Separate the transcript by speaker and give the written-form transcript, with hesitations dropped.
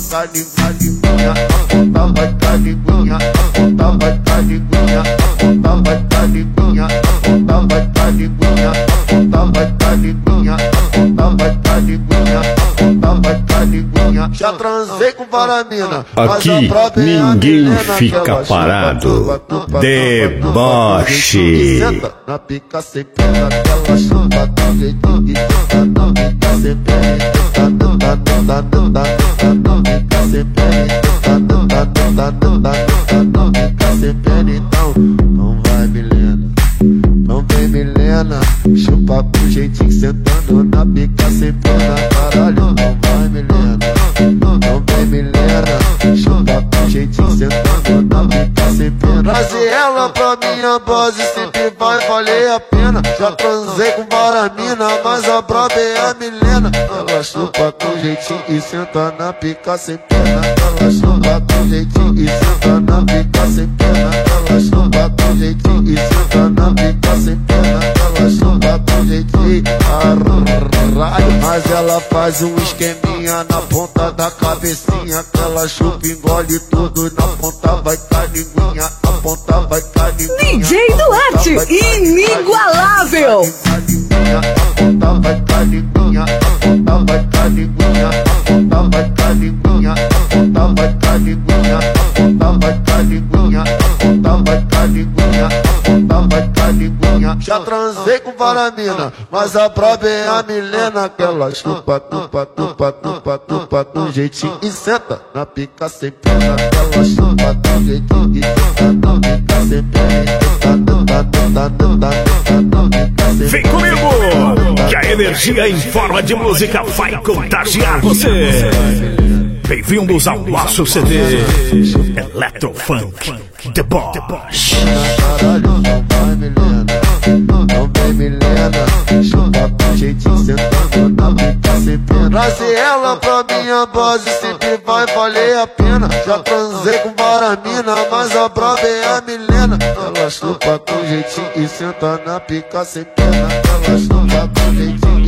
Speaker 1: tá liguinha, a ponta vai tá liguinha, a ponta vai tá liguinha, a ponta vai tá liguinha, a ponta vai tá liguinha, a ponta vai tá liguinha, a ponta vai tá liguinha, a ponta vai tá liguinha. Já transei com varamina,
Speaker 2: aqui ninguém fica parado. Deboche.
Speaker 1: Senta na pica sem pena, aquela chupa do jeito que tá na pica sem pena, tá na pica sem pena, tá sem pena. Então, não vai Milena, não vem Milena, chupa pro jeitinho sentando na pica sem pena, caralho, não vai Milena, não vem Milena, chupa pro jeitinho sentando na pica sem pena. Trazer ela pra minha base sempre vai valer a pena. Já transei com varamina, mas a braba é a Milena. Ela chupa com jeitinho e senta na pica sem pena. Ela chupa com jeitinho e senta na pica sem pena. Ela chupa com jeitinho e senta na pica sem pena. Ela chupa com jeitinho, caralho. Mas ela faz um esqueminha na ponta da cabecinha, que ela chupa, engole tudo, na ponta vai tá liguinha, a ponta vai tá liguinha.
Speaker 3: DJ Duarte, inigualável.
Speaker 1: A ponta vai tá liguinha, a ponta vai tá liguinha, a ponta vai tá liguinha, a ponta vai tá liguinha, a ponta vai tá liguinha, a ponta vai tá liguinha, a ponta vai tá liguinha. Já transei com varamina, mas a braba é a Milena, que ela chupa, do jeitinho e senta na pica sem pena. Ela chupa do jeitinho e senta na pica sem pena.
Speaker 2: Vem comigo, que a energia em forma de música vai contagiar você. Bem-vindos ao nosso CD Electrofunk Deboche.
Speaker 1: Caralho, não vai Milena, não vem Milena, chupa com jeitinho sentando na pica sem pena. Trazer ela pra minha base sempre vai valer a pena. Já transei com varamina, mas a braba é a Milena. Ela chupa com jeitinho e senta na pica sem pena. Ela chupa com jeitinho